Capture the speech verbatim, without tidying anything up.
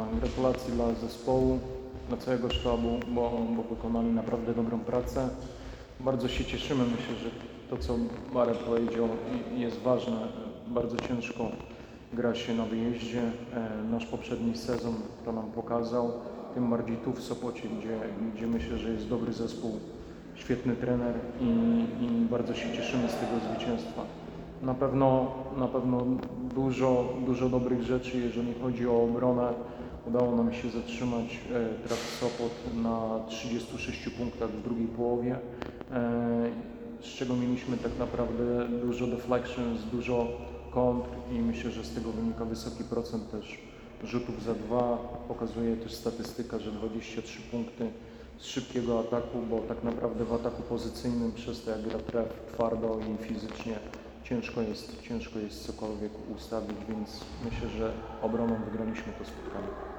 Gratulacje dla zespołu, dla całego sztabu, bo, bo wykonali naprawdę dobrą pracę. Bardzo się cieszymy, myślę, że to, co Marek powiedział, jest ważne. Bardzo ciężko gra się na wyjeździe. Nasz poprzedni sezon to nam pokazał, tym bardziej tu w Sopocie, gdzie, gdzie myślę, że jest dobry zespół, świetny trener i, i bardzo się cieszymy z tego zwycięstwa. Na pewno, na pewno dużo, dużo dobrych rzeczy, jeżeli chodzi o obronę. Udało nam się zatrzymać e, Traf Sopot na trzydziestu sześciu punktach w drugiej połowie, e, z czego mieliśmy tak naprawdę dużo deflections, dużo kontr i myślę, że z tego wynika wysoki procent też rzutów za dwa. Pokazuje też statystyka, że dwadzieścia trzy punkty z szybkiego ataku, bo tak naprawdę w ataku pozycyjnym przez to jak gra Tref twardo i fizycznie ciężko jest, ciężko jest cokolwiek ustawić, więc myślę, że obroną wygraliśmy to spotkanie.